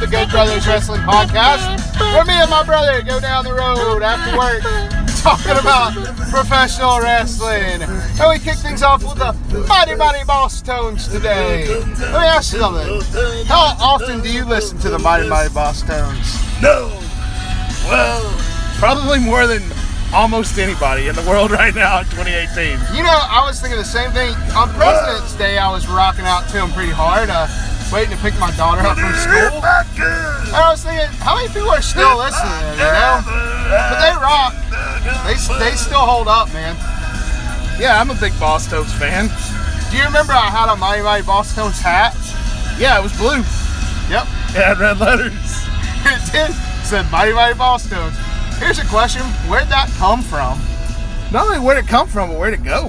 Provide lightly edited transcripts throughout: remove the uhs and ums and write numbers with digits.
the Good Brothers Wrestling Podcast, where me and my brother go down the road after work talking about professional wrestling. And we kick things off with the Mighty Mighty Boss Tones today. Let me ask you something. How often do you listen to the Mighty Mighty Boss Tones? No. Well, probably more than almost anybody in the world right now in 2018. You know, I was thinking the same thing. On President's Day, I was rocking out to them pretty hard, waiting to pick my daughter up from school. And I was thinking, how many people are still listening, you know? But they rock. They still hold up, man. Yeah, I'm a big Boss Tones fan. Do you remember I had a Mighty Mighty Boss Tones hat? Yeah, it was blue. Yep. It had red letters. It did. It said Mighty Mighty Boss Tones. Here's a question. Where'd that come from? Not only where'd it come from, but where'd it go?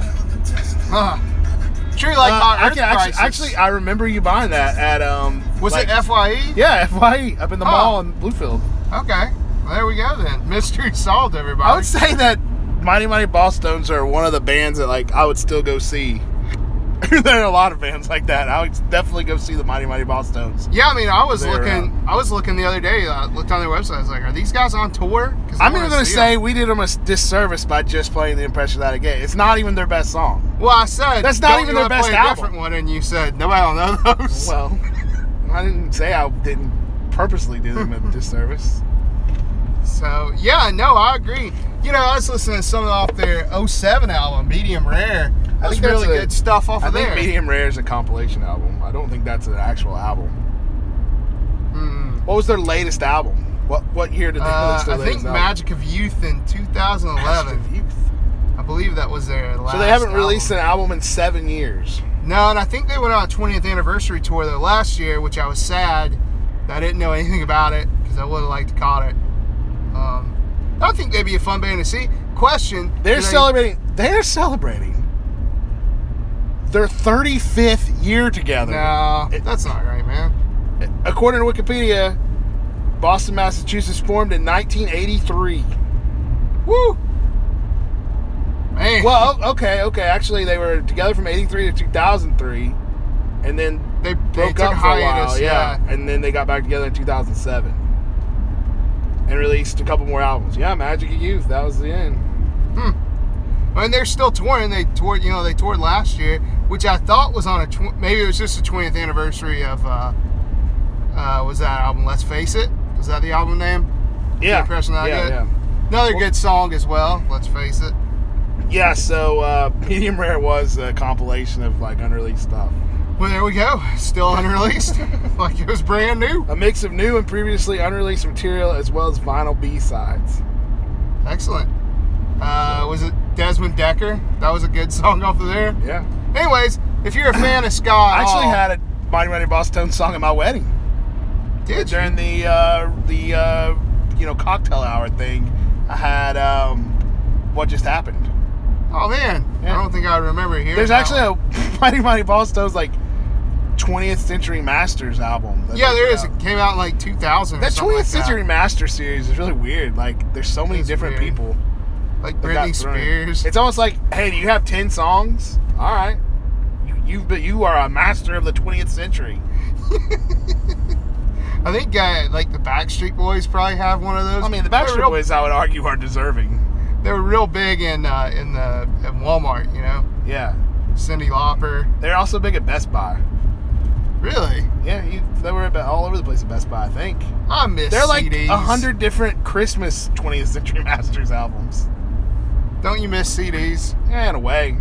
True, like my Earth Crisis. Actually, I remember you buying that at Was it FYE? Yeah, FYE up in the mall in Bluefield. Okay, well, there we go then. Mystery solved, everybody. I would say that Mighty Mighty Boss Tones are one of the bands that I would still go see. There are a lot of bands like that. I would definitely go see the Mighty Mighty Boss Tones. Yeah, I mean, I was looking the other day. I looked on their website. I was like, are these guys on tour? I'm even going to say we did them a disservice by just playing The Impression That I Get. It's not even their best song. Well, I said that's not even their best play a album. Different one, and you said nobody will know those. Well, I didn't say I didn't purposely do them a disservice. So yeah, no, I agree. You know, I was listening to some off their 07 album, Medium Rare. That's really good stuff off of there. I think Medium Rare is a compilation album. I don't think that's an actual album. What was their latest album? What year did they release their latest album? I think Magic of Youth in 2011. Magic of Youth. I believe that was their last. So they haven't released an album in 7 years. No, and I think they went on a 20th anniversary tour though last year, which I was sad that I didn't know anything about it because I would have liked to caught it. I think they'd be a fun band to see. Question: They're celebrating their 35th year together. No, that's not right, man. According to Wikipedia, Boston, Massachusetts formed in 1983. Woo! Man. Well, okay. Actually, they were together from 83 to 2003, and then they broke up for a while. Yeah, and then they got back together in 2007 and released a couple more albums. Yeah, Magic of Youth. That was the end. And they're still touring. They toured. They toured last year, which I thought was on maybe it was just the 20th anniversary of. Was that album? Let's Face It. Was that the album name? Yeah. The Impression That I Get? Yeah. Another good song as well. Let's Face It. Yeah. So Medium Rare was a compilation of unreleased stuff. Well, there we go. Still unreleased, like it was brand new. A mix of new and previously unreleased material, as well as vinyl B-sides. Excellent. Was it Desmond Decker? That was a good song off of there. Yeah. Anyways, if you're a fan of ska, I actually had a Mighty Mighty Boss Tones song at my wedding. Did during the cocktail hour thing? I had What Just Happened. Oh man, yeah. I don't think I remember hearing. There's actually a Mighty Mighty Boss Tones 20th Century Masters album. Yeah, there is. It came out in 2000. That 20th Century Masters series is really weird. There's so many different people. Like Britney Spears. It's almost like, hey, do you have 10 songs? All right, you are a master of the 20th century. I think the Backstreet Boys probably have one of those. I mean, the Backstreet Boys, I would argue, are deserving. They were real big in Walmart, Yeah. Cyndi Lauper. They're also big at Best Buy. Really? Yeah, they were all over the place at Best Buy, I think. I miss They're CDs. 100 different Christmas 20th Century Masters albums. Don't you miss CDs? Yeah, in a way.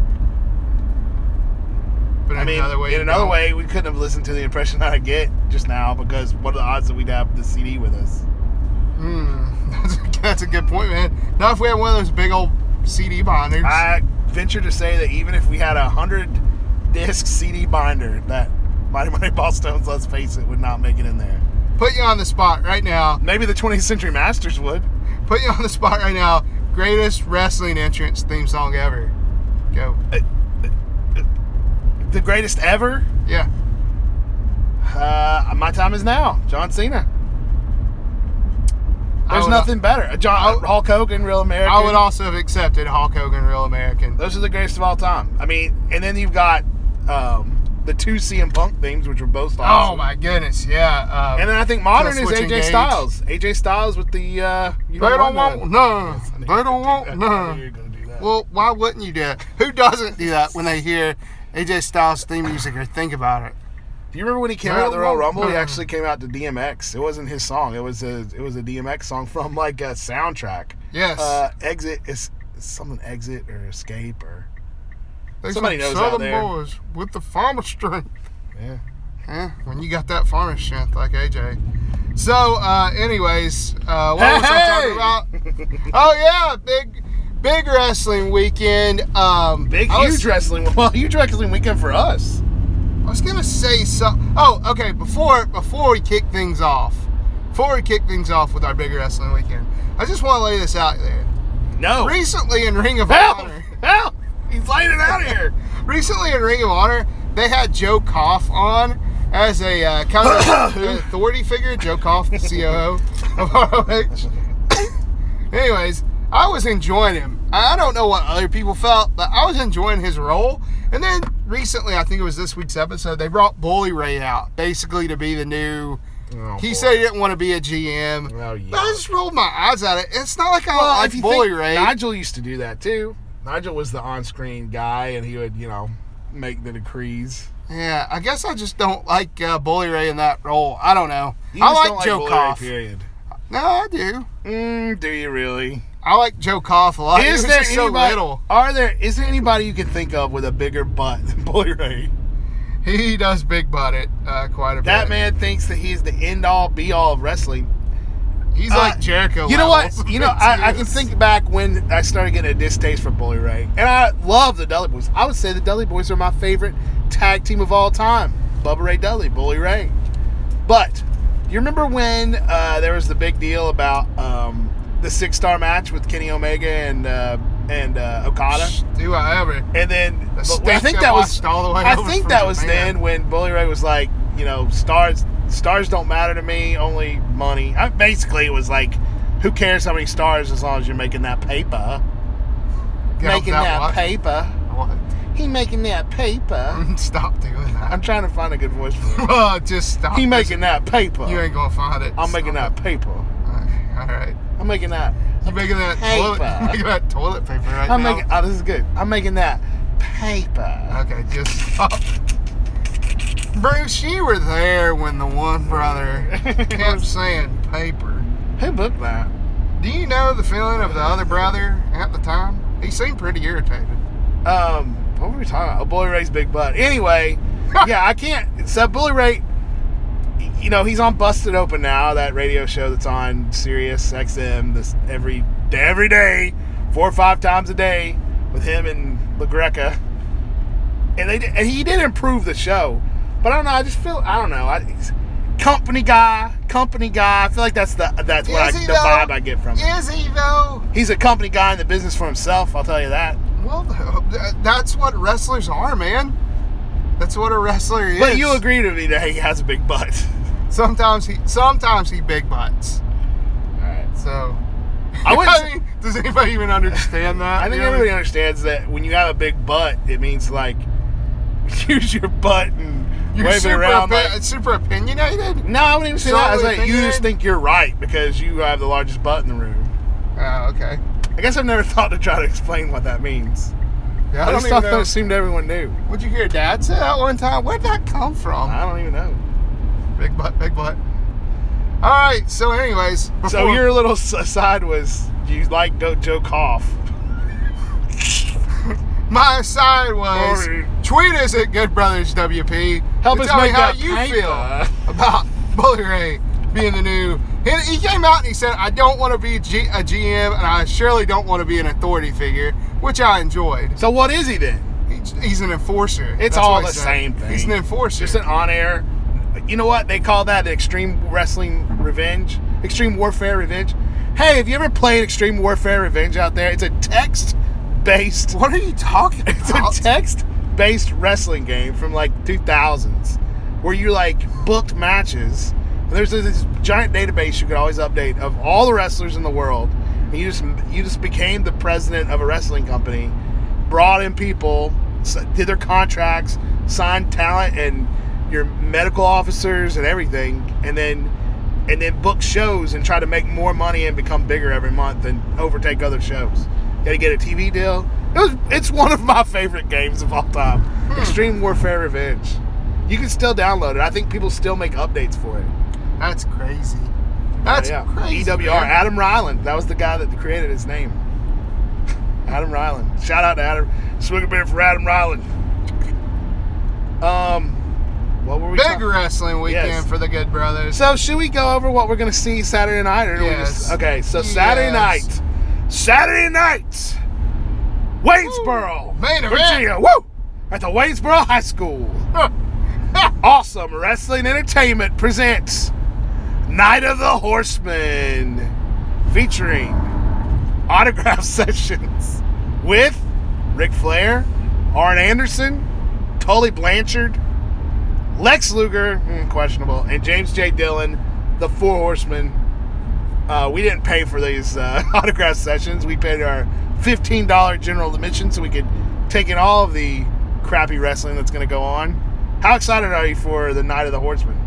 But in another way, we couldn't have listened to The Impression That I Get just now because what are the odds that we'd have the CD with us? That's a good point, man. Not if we had one of those big old CD binders. I venture to say that even if we had a 100-disc CD binder, that Mighty Mighty Boss Tones, Let's Face It, would not make it in there. Put you on the spot right now. Maybe the 20th Century Masters would. Put you on the spot right now. Greatest wrestling entrance theme song ever. Go. The greatest ever? Yeah. My Time Is Now. John Cena. There's nothing better. Hulk Hogan, Real American. I would also have accepted Hulk Hogan, Real American. Those are the greatest of all time. I mean, and then you've got the two CM Punk themes, which were both Oh awesome. my goodness, yeah. And then I think modern is Switch AJ Engage. Styles. AJ Styles with the They don't want none. They don't want I knew none. you were gonna do that. Well, why wouldn't you do that? Who doesn't do that when they hear AJ Styles theme music or think about it? Do you remember when he came They out don't the Royal want Rumble? He none. actually came out to DMX. It wasn't his song. It was a DMX song from like a soundtrack. Yes. Exit is something exit or escape or They somebody some knows out Southern there. boys with the farmer strength. yeah. Yeah, when you got that farmer strength like AJ. So, anyways, what was I talking about? Oh yeah, big wrestling weekend. Huge wrestling weekend for us. I was gonna say something. Oh, okay. Before we kick things off with our big wrestling weekend, I just want to lay this out there. No. Recently in Ring of Help! Honor, Help! He's laying it out here. recently in Ring of Honor, they had Joe Koff on as a kind of an authority figure. Joe Koff, the COO of ROH. Anyways, I was enjoying him. I don't know what other people felt, but I was enjoying his role. And then recently, I think it was this week's episode, they brought Bully Ray out, basically to be the new... he said he didn't want to be a GM. Oh, yeah. But I just rolled my eyes at it. It's not like I don't like Bully Ray. Nigel used to do that too. Nigel was the on-screen guy, and he would, make the decrees. Yeah, I guess I just don't like Bully Ray in that role. I don't know. You I just like don't Joe Bully Koff. Ray, period. No, I do. Do you really? I like Joe Koff a lot. Is He was there just so anybody? little. Is there anybody you can think of with a bigger butt than Bully Ray? He does big butt it quite a bit. That man thinks that he's the end-all, be-all of wrestling. He's like Jericho. You know levels. what? I can think back when I started getting a distaste for Bully Ray. And I love the Dudley Boys. I would say the Dudley Boys are my favorite tag team of all time. Bubba Ray Dudley, Bully Ray. But, do you remember when there was the big deal about the 6-star match with Kenny Omega and Okada? Do I ever? And then, The I stick think that that was, watched all the way I over think from that was Japan. then when Bully Ray was like, stars don't matter to me, only money. Basically, it was like, who cares how many stars as long as you're making that paper? Making that paper. What? He making that paper. Stop doing that. I'm trying to find a good voice for him. Just stop. He making that paper. You ain't gonna find it. I'm making that paper. All right. I'm making that. You making that Paper. toilet? You making that toilet paper right I'm now? making. Oh, this is good. I'm making that paper. Okay, just stop. Bruce, you were there when the one brother kept saying paper. Who booked that? Do you know the feeling of the other brother at the time? He seemed pretty irritated. What were we talking about? Oh, Bully Ray's big butt. Anyway, yeah, I can't. So Bully Ray, he's on Busted Open now, that radio show that's on Sirius XM this every day, 4 or 5 times a day with him and LaGreca. And he did improve the show. But I don't know, I don't know. Company guy. I feel like that's the vibe I get from him. Is he though? He's a company guy in the business for himself, I'll tell you that. Well, that's what wrestlers are, man. That's what a wrestler is. But you agree with me that he has a big butt. Sometimes he big butts. Alright. So I mean, does anybody even understand that? think really? everybody understands that when you have a big butt, it means like use your butt and You're wave it super, around. super opinionated? No, I wouldn't even say that. I was Solely like, you just opinionated? think you're right because you have the largest butt in the room. Oh, okay. I guess I've never thought to try to explain what that means. Yeah, I just thought that assumed everyone knew. What'd you hear Dad say that one time? Where'd that come from? I don't even know. Big butt, big butt. All right, so anyways. So your little aside was you like Joe Koff. My aside was Sorry. tweet us at Good Brothers WP. Help to us tell me make how that you paper. feel about Bully Ray being the new. He came out and he said, "I don't want to be a GM, and I surely don't want to be an authority figure," which I enjoyed. So what is he then? He's an enforcer. It's That's all what he the said. same thing. He's an enforcer. Just an on-air. You know what? They call that Extreme Wrestling Revenge. Extreme Warfare Revenge. Hey, have you ever played Extreme Warfare Revenge out there? It's a text-based... What are you talking It's about? a text-based wrestling game from like 2000s where you like booked matches. And there's this giant database you could always update of all the wrestlers in the world. And you just became the president of a wrestling company, brought in people, did their contracts, sign talent and your medical officers and everything, and then book shows and try to make more money and become bigger every month and overtake other shows. You got to get a TV deal. It's one of my favorite games of all time. Extreme Warfare Revenge. You can still download it. I think people still make updates for it. That's crazy. That's crazy. EWR. Man. Adam Ryland. That was the guy that created his name. Adam Ryland. Shout out to Adam. Swig a beer for Adam Ryland. What were we Big wrestling weekend for the Good Brothers. So should we go over what we're going to see Saturday night? Or yes. Okay, so Saturday night. Waynesboro, main event. Virginia. Woo! At the Waynesboro High School. Awesome Wrestling Entertainment presents Night of the Horsemen, featuring autograph sessions with Ric Flair, Arn Anderson, Tully Blanchard, Lex Luger, questionable, and James J. Dillon, the Four Horsemen. We didn't pay for these autograph sessions. We paid our $15 general admission so we could take in all of the crappy wrestling that's going to go on. How excited are you for the Night of the Horsemen?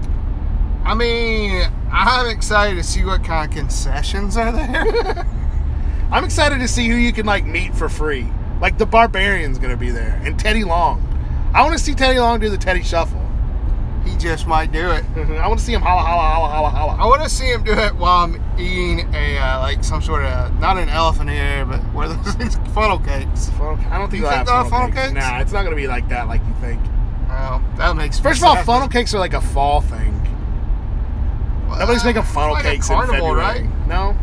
I mean, I'm excited to see what kind of concessions are there. I'm excited to see who you can meet for free. Like the Barbarian's going to be there, and Teddy Long. I want to see Teddy Long do the Teddy Shuffle. He just might do it. I want to see him holla, holla, holla, holla, holla. I want to see him do it while I'm eating some sort of, not an elephant ear, but what are those things? Funnel cakes. I don't think they'll have funnel cakes. Nah, it's not going to be like that like you think. Well, that makes sense. First of all, funnel cakes are like a fall thing. Well, nobody's making funnel cakes in February. Right? No?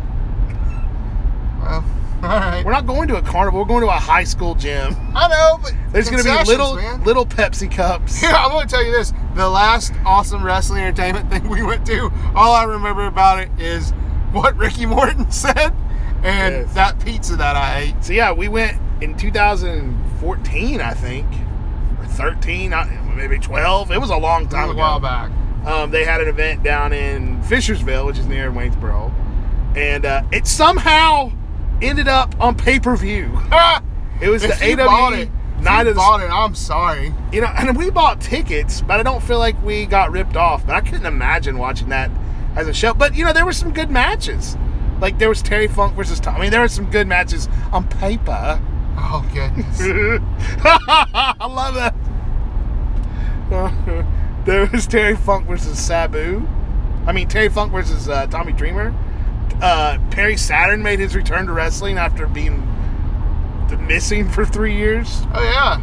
Well, all right. We're not going to a carnival. We're going to a high school gym. I know, but there's going to be little Pepsi cups. Yeah, I'm going to tell you this. The last awesome wrestling entertainment thing we went to, all I remember about it is what Ricky Morton said and that pizza that I ate. So, yeah, we went in 2014, I think, or 13, maybe 12. It was a long time ago. A while back. They had an event down in Fishersville, which is near Waynesboro, and it somehow ended up on pay-per-view. It was the AWE Night of the... bought it, I'm sorry. You know, and we bought tickets, but I don't feel like we got ripped off. But I couldn't imagine watching that as a show. But, there were some good matches. Like, there was Terry Funk versus Tom. There were some good matches on paper. Oh, goodness. I love that. There was Terry Funk versus Sabu. Terry Funk versus Tommy Dreamer. Perry Saturn made his return to wrestling after being missing for 3 years. Oh, yeah.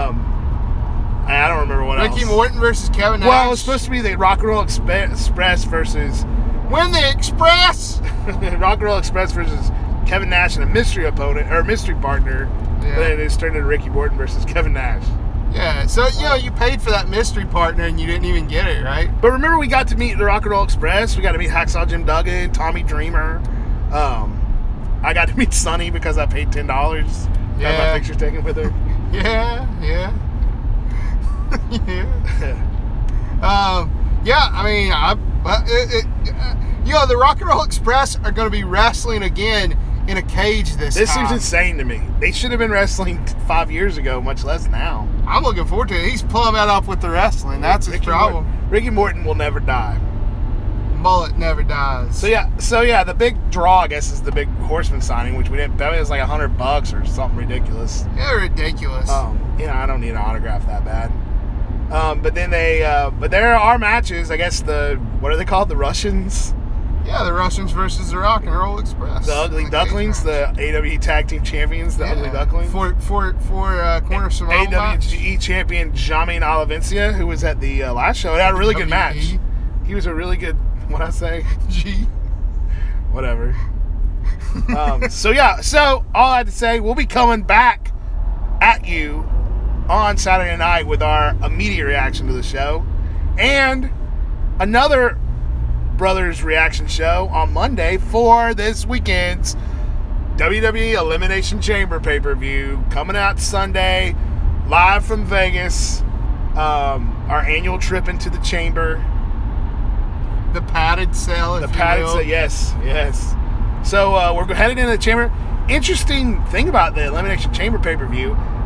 I don't remember what else. Ricky Morton versus Kevin Nash. Well, it was supposed to be the Rock and Roll Express versus... Win the Express! Rock and Roll Express versus Kevin Nash and a mystery opponent, or a mystery partner. Yeah. But then it just turned into Ricky Morton versus Kevin Nash. Yeah, so, you paid for that mystery partner and you didn't even get it, right? But remember, we got to meet the Rock and Roll Express. We got to meet Hacksaw Jim Duggan, Tommy Dreamer. I got to meet Sunny because I paid $10. Yeah. Got my picture taken with her. Yeah. Yeah. The Rock and Roll Express are going to be wrestling again in a cage this time. This seems insane to me. They should have been wrestling 5 years ago, much less now. I'm looking forward to it. He's pulling that up with the wrestling. That's his problem. Ricky Morton will never die. Mullet never dies. So yeah, the big draw, I guess, is the big Horseman signing, which we didn't bet. It was like $100 or something ridiculous. Yeah, ridiculous. I don't need an autograph that bad. But then but there are matches. I guess what are they called? The Russians. Yeah, the Russians versus the Rock and Roll Express. The Ugly Ducklings, the AWE Tag Team Champions, the Ugly Ducklings. For Corner Samoa AWE Champion Jamin Olivencia, who was at the last show. It had a really good match. He was a really good, what'd I say? Whatever. So all I had to say, we'll be coming back at you on Saturday night with our immediate reaction to the show. And another Brothers reaction show on Monday for this weekend's WWE Elimination Chamber pay-per-view, coming out Sunday, live from Vegas. Our annual trip into the chamber, the padded cell. The padded cell, yes. So we're headed into the chamber. Interesting thing about the Elimination Chamber pay-per-view,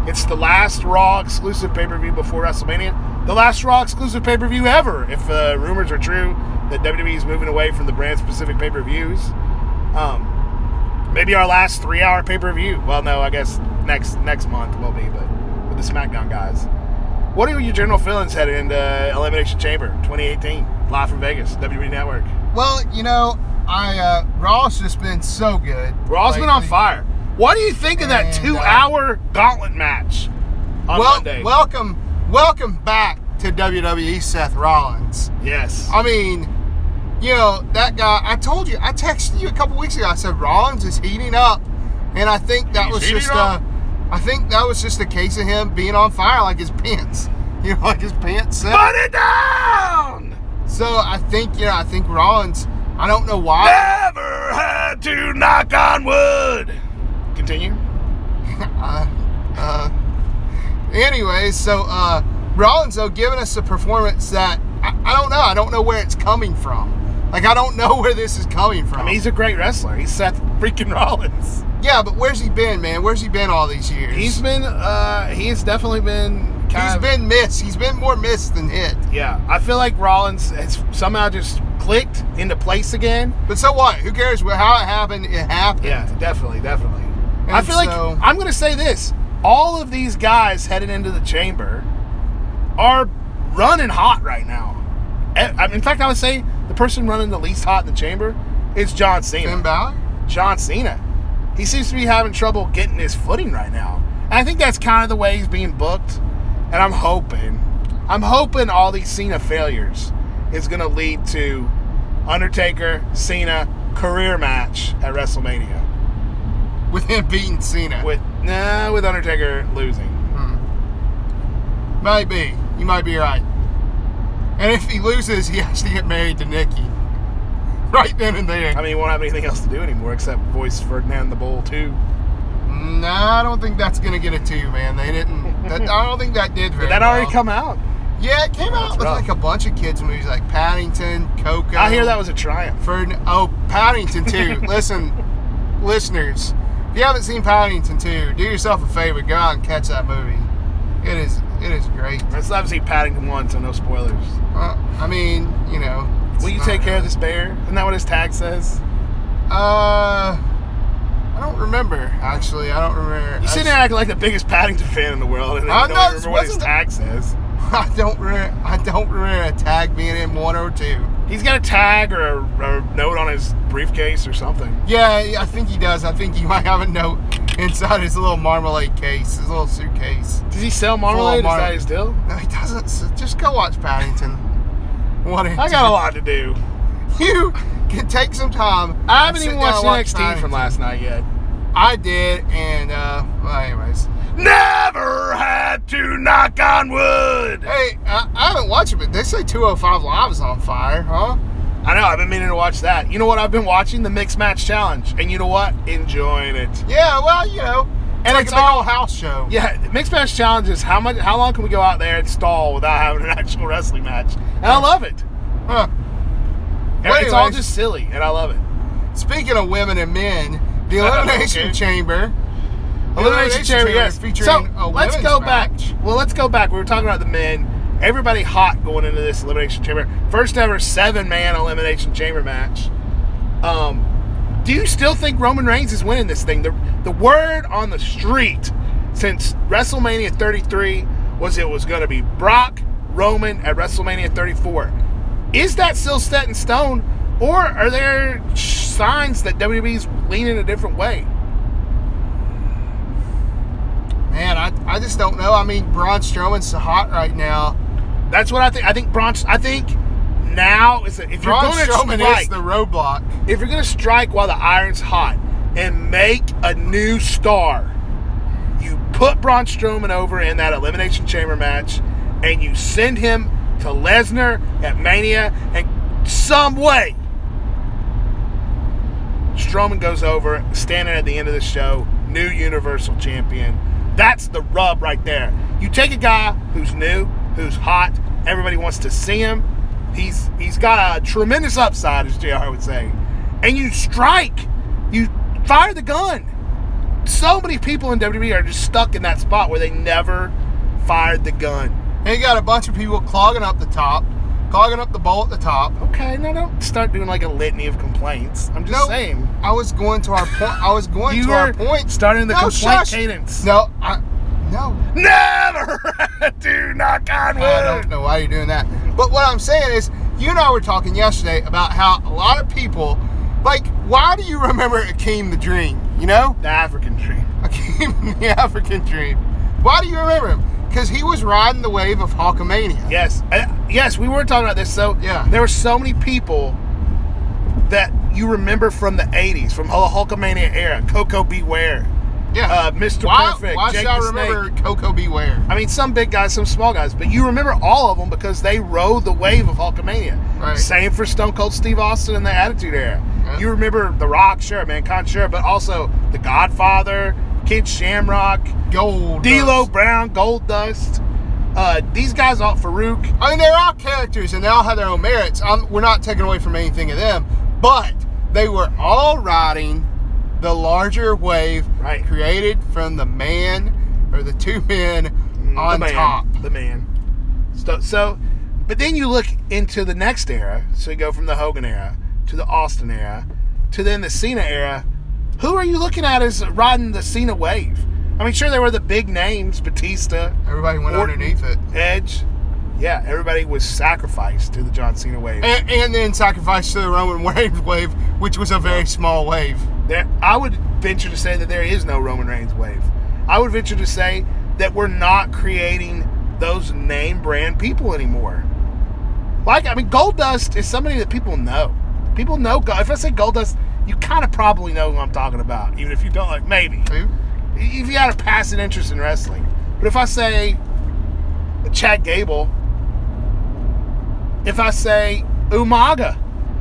It's the last Raw exclusive pay-per-view before WrestleMania. The last Raw exclusive pay-per-view ever, if rumors are true that WWE is moving away from the brand-specific pay-per-views. Maybe our last 3-hour pay-per-view. Well, no, I guess next month will be, but with the SmackDown guys. What are your general feelings heading into Elimination Chamber 2018, live from Vegas, WWE Network? Well, Raw's just been so good. Raw's been on fire. What do you think of that 2-hour gauntlet match on Monday? Welcome back to WWE, Seth Rollins. Yes. I mean, that guy, I told you, I texted you a couple weeks ago, I said Rollins is heating up, and I think that was just a case of him being on fire like his pants. Like his pants said. Put it down! So I think Rollins, I don't know why. Never had to knock on wood. Continue. Anyways, so Rollins, though, giving us a performance that I don't know. I don't know where it's coming from. Like, I don't know where this is coming from. I mean, he's a great wrestler. He's Seth freaking Rollins. Yeah, but where's he been, man? Where's he been all these years? He's definitely been been missed. He's been more missed than hit. Yeah, I feel like Rollins has somehow just clicked into place again. But so what? Who cares how it happened? It happened. Yeah, definitely. And I feel like, I'm going to say this. All of these guys headed into the chamber are running hot right now. In fact, I would say the person running the least hot in the chamber is John Cena. Finn Balor? John Cena. He seems to be having trouble getting his footing right now. And I think that's kind of the way he's being booked. And I'm hoping all these Cena failures is going to lead to Undertaker, Cena, career match at WrestleMania. With him beating Cena? With Undertaker losing. Might be. You might be right. And if he loses, he has to get married to Nikki. Right then and there. I mean, he won't have anything else to do anymore except voice Ferdinand the Bull 2. Nah, I don't think that's going to get a 2, man. They didn't. I don't think that did very well. Did that already come out? Yeah, it came out with like a bunch of kids' movies like Paddington, Coco. I hear that was a triumph. Paddington 2. Listen, listeners, if you haven't seen Paddington 2, do yourself a favor. Go out and catch that movie. It is great. I still haven't seen Paddington 1, so no spoilers. I mean, Will you take care of this bear? Isn't that what his tag says? I don't remember, actually. I don't remember. You sitting there acting like the biggest Paddington fan in the world, and I don't remember what his tag says. I don't remember a tag being in 1 or 2. He's got a tag or a note on his briefcase or something. Yeah, I think he does. I think he might have a note inside his little marmalade case, his little suitcase. Does he sell marmalade? Is that his deal? No, he doesn't. So just go watch Paddington. I got a lot to do. You can take some time. I haven't even watched NXT from last night yet. I did, and well, anyways. Never had to knock on wood. Hey, I haven't watched it, but they say 205 Live is on fire, huh? I know, I've been meaning to watch that. You know what I've been watching? The Mixed Match Challenge. And you know what? Enjoying it. Yeah, well, and it's like a big old house show. Yeah, the Mixed Match Challenge is how long can we go out there and stall without having an actual wrestling match? And I love it. Huh. It's all just silly, and I love it. Speaking of women and men, the Elimination Chamber. Elimination Chamber, yes. Featuring a let's go back. match. Well, let's go back. We were talking about the men. Everybody hot going into this Elimination Chamber. First ever 7-man Elimination Chamber match. Do you still think Roman Reigns is winning this thing? The word on the street since WrestleMania 33 was it was going to be Brock, Roman at WrestleMania 34. Is that still set in stone, or are there signs that WWE's leaning a different way? Man, I just don't know. I mean, Braun Strowman's so hot right now. That's what I think. I think now is if you're going to strike, is the roadblock. If you're going to strike while the iron's hot and make a new star, you put Braun Strowman over in that Elimination Chamber match, and you send him to Lesnar at Mania, and some way Strowman goes over, standing at the end of the show, new Universal Champion. That's the rub right there. You take a guy who's new, who's hot, everybody wants to see him. He's got a tremendous upside, as JR would say. And you strike. You fire the gun. so many people in WWE are just stuck in that spot where they never fired the gun. And you got a bunch of people clogging up the top, clogging up the bowl at the top. Okay, now don't start doing like a litany of complaints. I'm just saying. I was going to our point. I was going to our point. Starting the complaint cadence. No. Never do knock on wood. I don't know why you're doing that. But what I'm saying is, you and I were talking yesterday about how a lot of people, like, why do you remember Akeem the Dream? You know? The African Dream. Akeem the African Dream. Why do you remember him? Because he was riding the wave of Hulkamania. Yes. Yes, we were talking about this. So yeah. There were so many people that you remember from the 80s, from the Hulkamania era. Coco Beware. Yeah. Mr. Perfect. Why Jake should I the remember Snake. Coco Beware? I mean, some big guys, some small guys, but you remember all of them because they rode the wave of Hulkamania. Right. Same for Stone Cold Steve Austin in the Attitude Era. Yeah. You remember The Rock, sure, Mankind, sure, but also The Godfather, Kid Shamrock, Gold D'Lo Dust. Brown, Gold Dust. These guys, all Farouk. I mean, they're all characters and they all have their own merits. We're not taking away from anything of them, but they were all riding the larger wave created from the man or the two men on top. The man. So, but then you look into the next era. So you go from the Hogan era to the Austin era to then the Cena era. Who are you looking at as riding the Cena wave? I mean, sure, there were the big names, Batista. Everybody went Orton, underneath it. Edge. Yeah, everybody was sacrificed to the John Cena wave. And then sacrificed to the Roman wave, which was a very small wave. I would venture to say that there is no Roman Reigns wave. I would venture to say that we're not creating those name brand people anymore. Like, I mean, Goldust is somebody that people know. People know. If I say Goldust, you kind of probably know who I'm talking about, even if you don't. Like, maybe. Who? If you had a passing interest in wrestling. But if I say Chad Gable, if I say Umaga,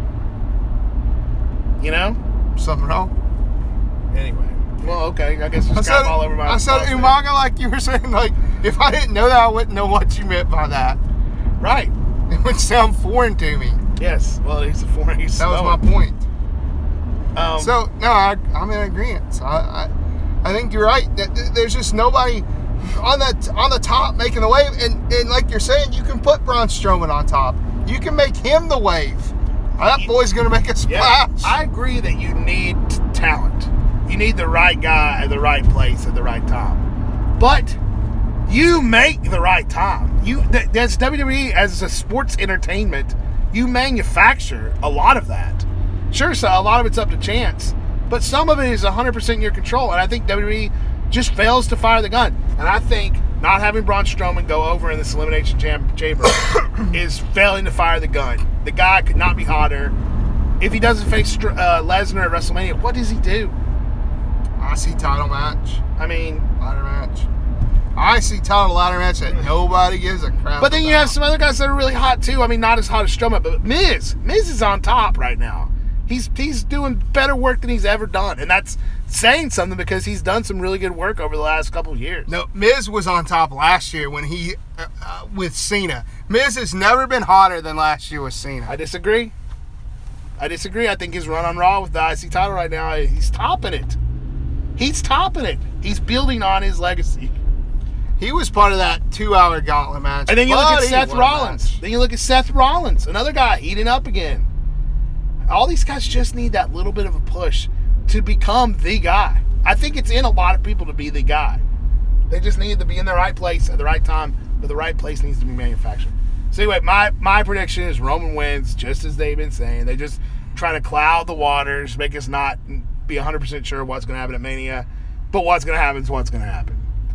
you know? Something wrong? Anyway. Well, okay. I guess it's kind of all over my... I said Umaga like you were saying. Like, if I didn't know that, I wouldn't know what you meant by that. Right. It would sound foreign to me. Yes. Well, he's a foreign... That was my point. So, no, I'm in agreement. So I think you're right. There's just nobody on the top making the wave. And like you're saying, you can put Braun Strowman on top. You can make him the wave. That boy's going to make a splash. Yeah, I agree that you need talent. You need the right guy at the right place at the right time. But you make the right time. That's WWE as a sports entertainment. You manufacture a lot of that. Sure, so a lot of it's up to chance. But some of it is 100% in your control. And I think WWE just fails to fire the gun. And I think not having Braun Strowman go over in this Elimination Chamber is failing to fire the gun. The guy could not be hotter. If he doesn't face Lesnar at WrestleMania, what does he do? IC title match. I mean, ladder match. IC title ladder match that nobody gives a crap But then you about. have some other guys that are really hot too. I mean, not as hot as Strowman, but Miz. Miz is on top right now. He's doing better work than he's ever done. And that's saying something because he's done some really good work over the last couple of years. No, Miz was on top last year when he with Cena. Miz has never been hotter than last year with Cena. I disagree. I think his run on Raw with the IC title right now, he's topping it. He's building on his legacy. He was part of that 2-hour gauntlet match. And then you look at Seth Rollins. Another guy heating up again. All these guys just need that little bit of a push to become the guy. I think it's in a lot of people to be the guy. They just need to be in the right place at the right time, but the right place needs to be manufactured. So anyway, my prediction is Roman wins, just as they've been saying. They just try to cloud the waters, make us not be 100% sure what's going to happen at Mania, but what's going to happen is what's going to happen.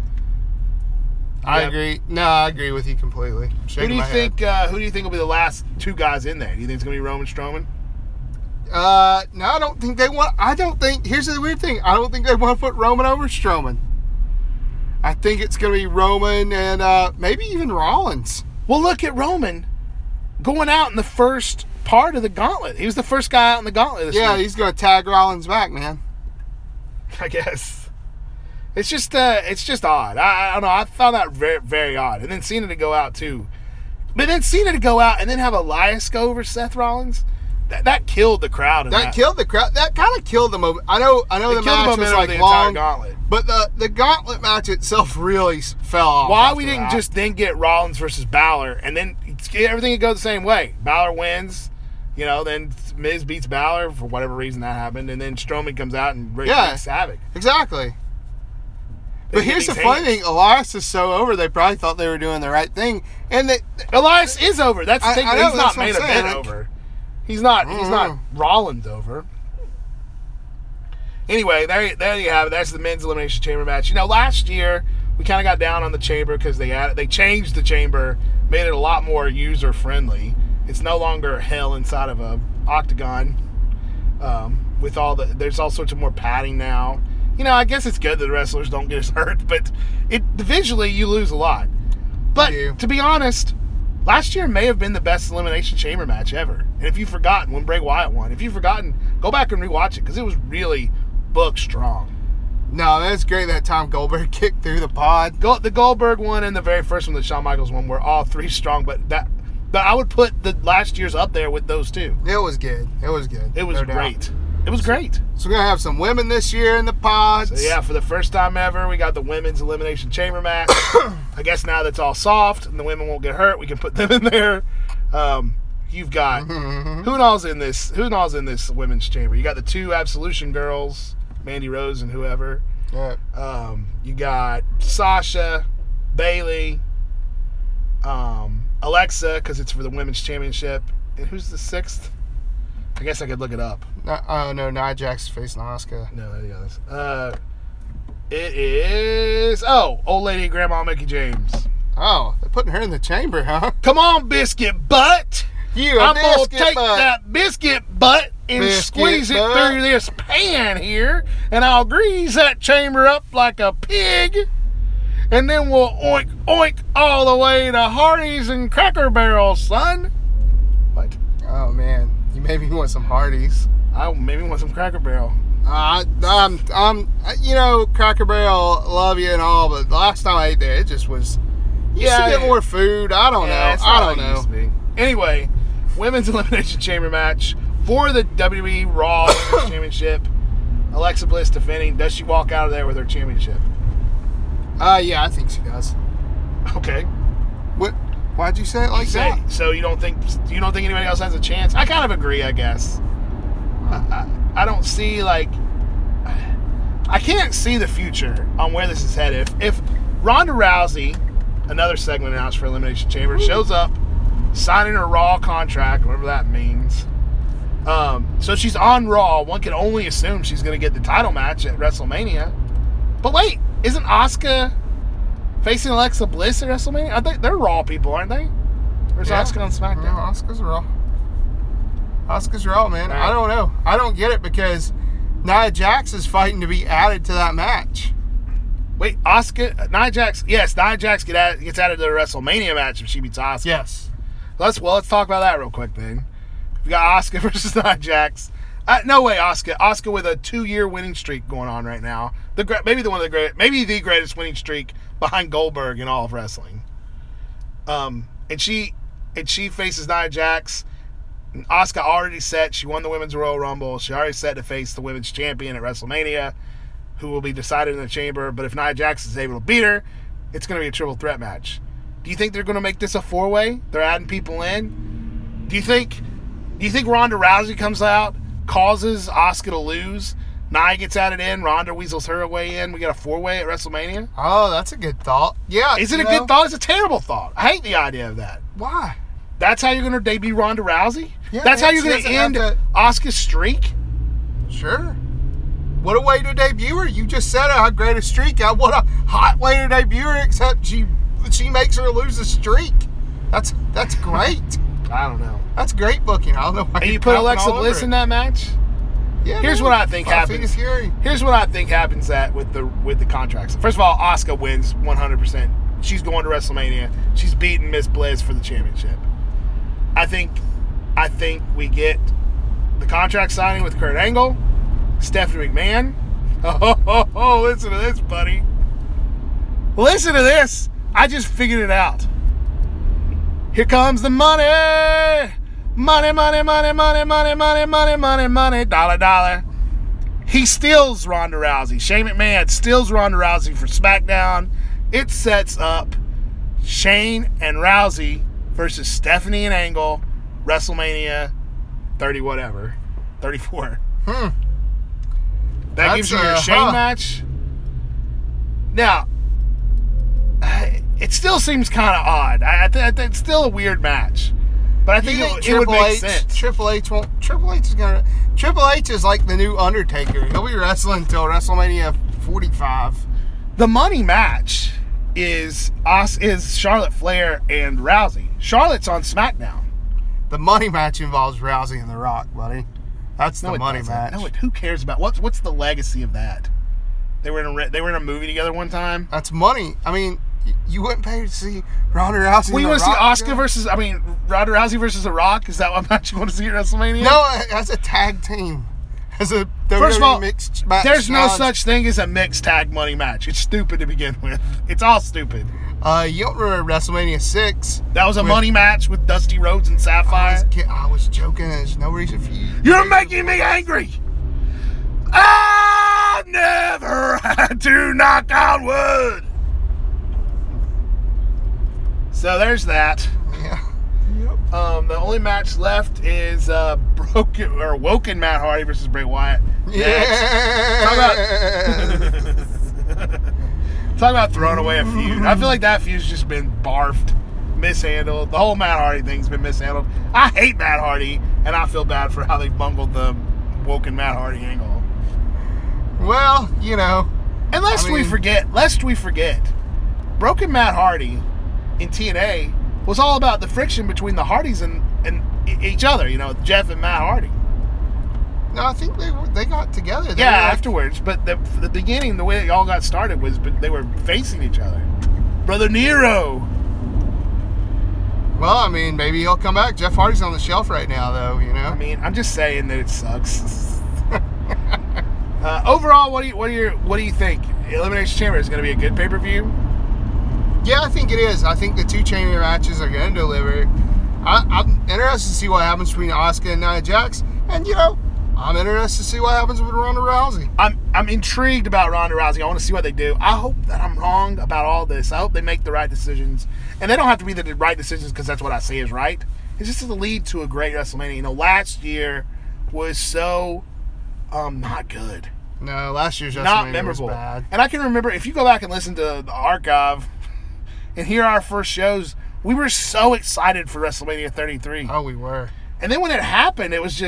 I agree. No, I agree with you completely. Who do you think will be the last two guys in there? Do you think it's going to be Roman Strowman? No, I don't think they want. Here's the weird thing. I don't think they want to put Roman over Strowman. I think it's going to be Roman and maybe even Rollins. Well, look at Roman going out in the first part of the gauntlet. He was the first guy out in the gauntlet this week. He's going to tag Rollins back, man. I guess. It's just odd. I don't know. I found that very, very odd. And then Cena to go out, too. But then Cena to go out and then have Elias go over Seth Rollins, that killed the crowd. That killed the crowd. That kind of killed the moment. I know the match was like the long. entire gauntlet. But the gauntlet match itself really fell off. Why we didn't just then get Rollins versus Balor, and then everything would go the same way. Balor wins, then Miz beats Balor for whatever reason that happened, and then Strowman comes out and wreaks havoc. Exactly. But here's the funny thing: Elias is so over. They probably thought they were doing the right thing, and Elias is over. That's the thing. He's not main event over. He's not Rollins over. Anyway, there you have it. That's the men's elimination chamber match. Last year we kind of got down on the chamber because they changed the chamber, made it a lot more user friendly. It's no longer hell inside of a octagon. With there's all sorts of more padding now. I guess it's good that the wrestlers don't get as hurt, but visually you lose a lot. But to be honest, last year may have been the best elimination chamber match ever. And if you've forgotten when Bray Wyatt won, go back and rewatch it because it was really book strong. No, that's great that Tom Goldberg kicked through the pod. The Goldberg one and the very first one, the Shawn Michaels one, were all three strong, but I would put the last year's up there with those two. It was good. It was great. It was great. So we're going to have some women this year in the pods. So yeah, for the first time ever, we got the women's elimination chamber match. I guess now that's all soft and the women won't get hurt, we can put them in there. You've got who all's in this women's chamber? You got the two Absolution girls, Mandy Rose and whoever. Yeah. You got Sasha, Bayley, Alexa, because it's for the women's championship. And who's the sixth? I guess I could look it up. No, Nia Jax facing Asuka. No, it is old lady Grandma Mickey James. Oh, they're putting her in the chamber, huh? Come on, biscuit butt. I'm going to take that biscuit butt and squeeze it through this pan here, and I'll grease that chamber up like a pig, and then we'll oink, oink all the way to Hardee's and Cracker Barrel, son. What? Oh, man. You made me want some Hardee's. I maybe want some Cracker Barrel. Cracker Barrel, love you and all, but the last time I ate there, it just was... You should get more food. I don't know. I don't know. Anyway, women's elimination chamber match for the WWE Raw Women's Championship. Alexa Bliss defending. Does she walk out of there with her championship? Yeah, I think she does. Okay. What? Why'd you say it like that? So you don't think anybody else has a chance? I kind of agree, I guess. I don't see I can't see the future on where this is headed. If Ronda Rousey, another segment announced for Elimination Chamber, shows up, signing her Raw contract, whatever that means. So she's on Raw. One can only assume she's going to get the title match at WrestleMania. But wait, isn't Asuka facing Alexa Bliss at WrestleMania? They're Raw people, aren't they? Where's Asuka on SmackDown? No, Asuka's Raw. Asuka's Raw, man. Right. I don't know. I don't get it because Nia Jax is fighting to be added to that match. Wait, Nia Jax gets added to the WrestleMania match if she beats Asuka. Yes. Let's talk about that real quick then. We got Asuka versus Nia Jax. No way, Asuka. Asuka with a 2-year winning streak going on right now. Maybe the greatest winning streak behind Goldberg in all of wrestling. And she faces Nia Jax. Asuka already set. She won the Women's Royal Rumble. She already set to face the Women's Champion at WrestleMania, who will be decided in the chamber. But if Nia Jax is able to beat her, it's going to be a triple threat match. Do you think they're going to make this a 4-way? They're adding people in. Do you think Ronda Rousey comes out, causes Asuka to lose, Nia gets added in, Ronda weasels her way in, we got a 4-way at WrestleMania? Oh, that's a good thought. Yeah. Is it a good thought? It's a terrible thought. I hate the idea of that. Why? That's how you're going to debut Ronda Rousey? Yeah, that's how you're going to end Asuka's streak? Sure. What a way to debut her. You just said how great a streak. What a hot way to debut her, except she makes her lose a streak. That's great. I don't know. That's great booking. I don't know why. And you put Alexa Bliss in that match? Yeah. Here's what I think happens. Here's what I think happens with the contracts. First of all, Asuka wins 100%. She's going to WrestleMania. She's beating Miss Bliss for the championship. I think we get the contract signing with Kurt Angle, Stephanie McMahon. Oh, listen to this, buddy. Listen to this. I just figured it out. Here comes the money. Money, money, money, money, money, money, money, money, money, dollar, dollar. He steals Ronda Rousey. Shane McMahon steals Ronda Rousey for SmackDown. It sets up Shane and Rousey versus Stephanie and Angle, WrestleMania 34. That gives you your Shane match. Now, it still seems kind of odd. I think it's still a weird match. But I think it would make sense. Triple H is like the new Undertaker. He'll be wrestling until WrestleMania 45. The money match is Charlotte Flair and Rousey. Charlotte's on SmackDown. The money match involves Rousey and The Rock, buddy. That's the money match. No, who cares about what's the legacy of that? They were in a movie together one time. That's money. I mean, you wouldn't pay to see Ronda Rousey. Well, you want to see Ronda Rousey versus The Rock? Is that what match you want to see at WrestleMania? No, as a tag team. As a First of all, mixed match there's no challenge. such thing as a mixed tag money match. It's stupid to begin with. It's all stupid. You don't remember WrestleMania 6? That was a money match with Dusty Rhodes and Sapphire. I was joking. There's no reason for you. You're making me angry. I never had to knock on wood. So there's that. Yeah. The only match left is Woken Matt Hardy versus Bray Wyatt. Talk about throwing away a feud. I feel like that feud's just been barfed, mishandled. The whole Matt Hardy thing's been mishandled. I hate Matt Hardy, and I feel bad for how they bungled the Woken Matt Hardy angle. Well, And lest we forget, Broken Matt Hardy in TNA was all about the friction between the Hardys and each other, Jeff and Matt Hardy. No, I think they got together. Afterwards, but the beginning, the way it all got started was they were facing each other. Brother Nero. Well, I mean, maybe he'll come back. Jeff Hardy's on the shelf right now, though. I mean, I'm just saying that it sucks. Overall, what do you think? Elimination Chamber is going to be a good pay-per-view? Yeah, I think it is. I think the two chamber matches are going to deliver. I'm interested to see what happens between Asuka and Nia Jax, and I'm interested to see what happens with Ronda Rousey. I'm intrigued about Ronda Rousey. I want to see what they do. I hope that I'm wrong about all this. I hope they make the right decisions, and they don't have to be the right decisions because that's what I say is right. It's just to lead to a great WrestleMania. Last year was so not good. No, last year's WrestleMania not memorable. Was bad. And I can remember, if you go back and listen to the archive and hear our first shows, we were so excited for WrestleMania 33. Oh, we were. And then when it happened, it was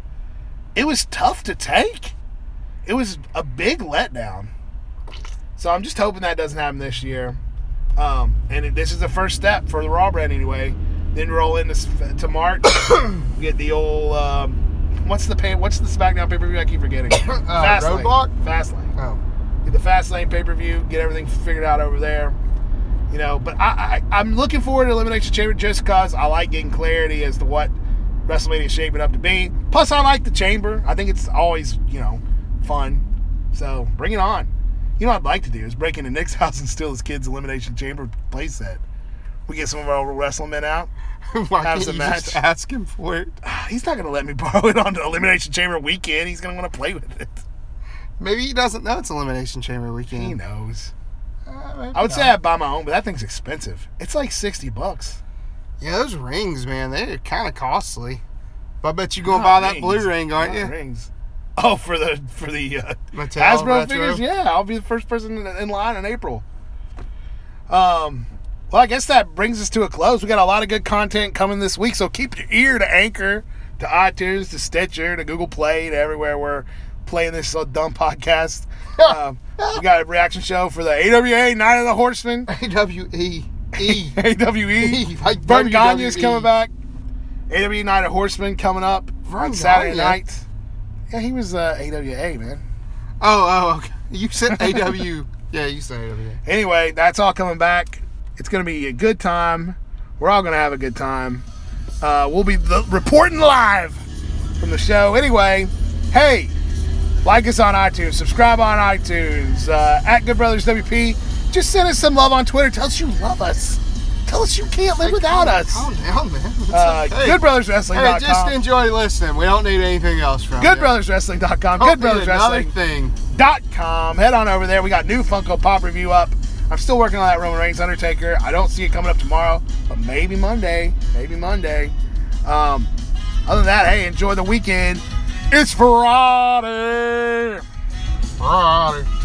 tough to take. It was a big letdown. So I'm just hoping that doesn't happen this year. This is the first step for the Raw brand anyway. Then roll into March. We get the old what's the SmackDown pay-per-view? I keep forgetting. Roadblock? Fastlane. Oh. Get the Fastlane pay-per-view. Get everything figured out over there. But I'm looking forward to Elimination Chamber just because I like getting clarity as to what WrestleMania is shaping up to be. Plus, I like the Chamber. I think it's always, fun. So, bring it on. What I'd like to do is break into Nick's house and steal his kid's Elimination Chamber playset. We get some of our wrestlemen out. Why have can't some you match. just ask him for it? He's not going to let me borrow it on the Elimination Chamber weekend. He's going to want to play with it. Maybe he doesn't know it's Elimination Chamber weekend. He knows. I would say I'd buy my own, but that thing's expensive. It's like $60. Yeah, those rings, man, they're kind of costly. But I bet you're going to buy that blue ring, aren't you? Rings. Oh, for the Mattel Hasbro figures? Yeah, I'll be the first person in line in April. Well, I guess that brings us to a close. We got a lot of good content coming this week, so keep your ear to Anchor, to iTunes, to Stitcher, to Google Play, to everywhere we're playing this dumb podcast. We got a reaction show for the AWA Night of the Horsemen. AWE. AWE. Vern Gagne's coming back. AWA Night of Horsemen coming up on Saturday night. Yeah, he was AWA, man. Oh, okay. You said AW. Yeah, you said AWA. Anyway, that's all coming back. It's going to be a good time. We're all going to have a good time. We'll be reporting live from the show. Anyway, hey, like us on iTunes. Subscribe on iTunes. At Good Brothers WP. Just send us some love on Twitter. Tell us you love us. Tell us you can't live without us. Calm down, man. It's okay. GoodBrothersWrestling.com. Hey, just enjoy listening. We don't need anything else from you. GoodBrothersWrestling.com. GoodBrothersWrestling.com. Head on over there. We got new Funko Pop review up. I'm still working on that Roman Reigns Undertaker. I don't see it coming up tomorrow, but maybe Monday. Other than that, hey, enjoy the weekend. It's Friday. Friday.